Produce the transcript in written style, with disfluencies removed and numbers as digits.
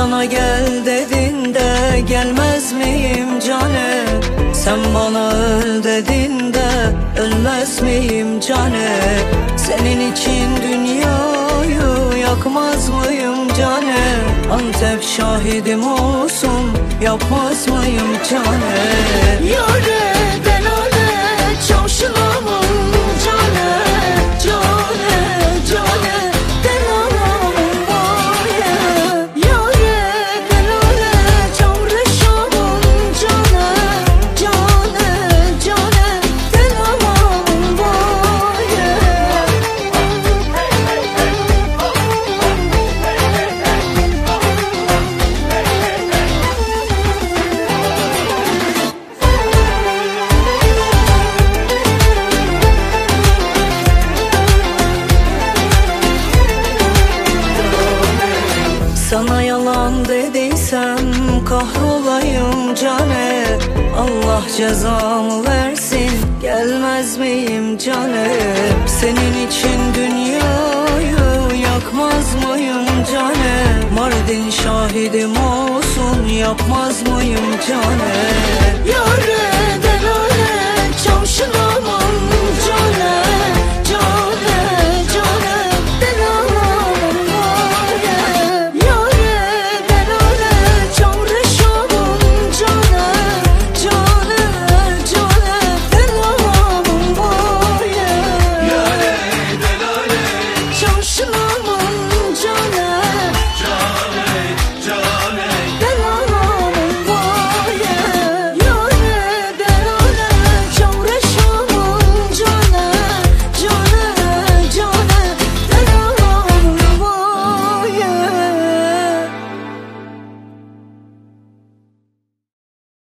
Sana gel dedin de gelmez miyim cane? Sen bana öl dedin de ölmez miyim cane? Senin için dünyayı yakmaz mıyım cane? Antep şahidim olsun yapmaz mıyım cane? Yâre delale çavşılamam cane, cane, cane. Sana yalan dediysem kahrolayım cane? Allah cezamı versin gelmez miyim cane? Senin için dünyayı yakmaz mıyım cane? Mardin şahidim olsun yapmaz mıyım cane?